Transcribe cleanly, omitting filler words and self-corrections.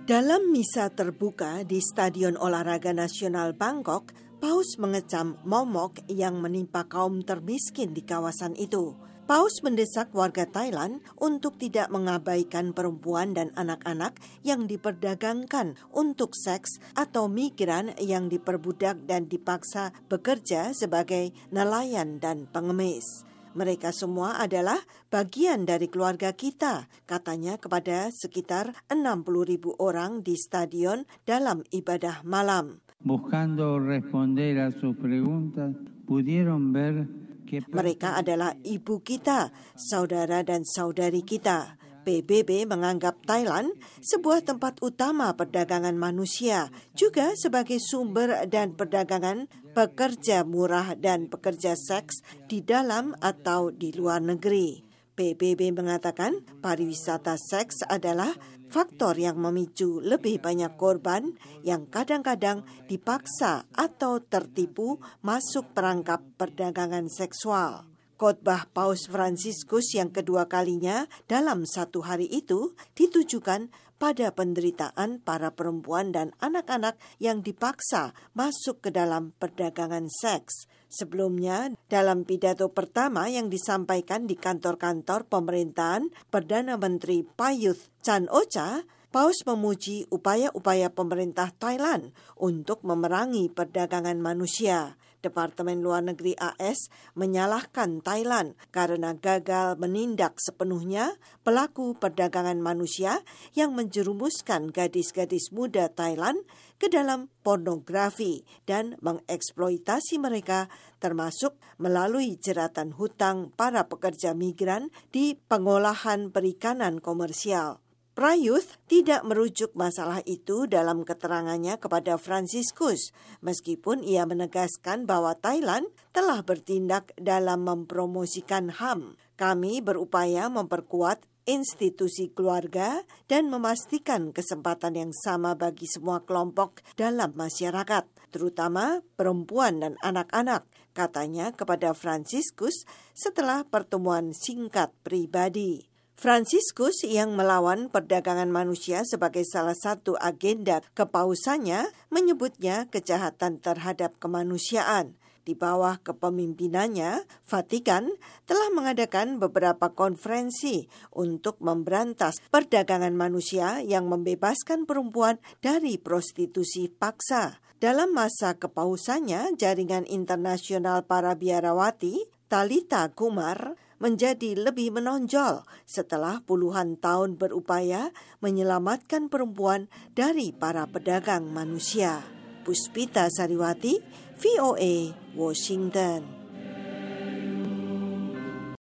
Dalam misa terbuka di Stadion Olahraga Nasional Bangkok, Paus mengecam momok yang menimpa kaum termiskin di kawasan itu. Paus mendesak warga Thailand untuk tidak mengabaikan perempuan dan anak-anak yang diperdagangkan untuk seks atau migran yang diperbudak dan dipaksa bekerja sebagai nelayan dan pengemis. Mereka semua adalah bagian dari keluarga kita, katanya kepada sekitar 60.000 orang di stadion dalam ibadah malam. Buscando responder a sus preguntas, pudieron ver que Mereka adalah ibu kita, saudara dan saudari kita. PBB menganggap Thailand sebuah tempat utama perdagangan manusia, juga sebagai sumber dan perdagangan pekerja murah dan pekerja seks di dalam atau di luar negeri. PBB mengatakan pariwisata seks adalah faktor yang memicu lebih banyak korban yang kadang-kadang dipaksa atau tertipu masuk perangkap perdagangan seksual. Khotbah Paus Fransiskus yang kedua kalinya dalam satu hari itu ditujukan pada penderitaan para perempuan dan anak-anak yang dipaksa masuk ke dalam perdagangan seks. Sebelumnya, dalam pidato pertama yang disampaikan di kantor-kantor pemerintahan Perdana Menteri Prayuth Chan-o-cha, Paus memuji upaya-upaya pemerintah Thailand untuk memerangi perdagangan manusia. Departemen Luar Negeri AS menyalahkan Thailand karena gagal menindak sepenuhnya pelaku perdagangan manusia yang menjerumuskan gadis-gadis muda Thailand ke dalam pornografi dan mengeksploitasi mereka, termasuk melalui jeratan hutang para pekerja migran di pengolahan perikanan komersial. Prayuth tidak merujuk masalah itu dalam keterangannya kepada Fransiskus, meskipun ia menegaskan bahwa Thailand telah bertindak dalam mempromosikan HAM. Kami berupaya memperkuat institusi keluarga dan memastikan kesempatan yang sama bagi semua kelompok dalam masyarakat, terutama perempuan dan anak-anak, katanya kepada Fransiskus setelah pertemuan singkat pribadi. Fransiskus yang melawan perdagangan manusia sebagai salah satu agenda kepausannya menyebutnya kejahatan terhadap kemanusiaan. Di bawah kepemimpinannya, Vatikan telah mengadakan beberapa konferensi untuk memberantas perdagangan manusia yang membebaskan perempuan dari prostitusi paksa. Dalam masa kepausannya, Jaringan Internasional Para Biarawati, Talitha Kumar, menjadi lebih menonjol setelah puluhan tahun berupaya menyelamatkan perempuan dari para pedagang manusia. Puspita Sariwati, VOA, Washington.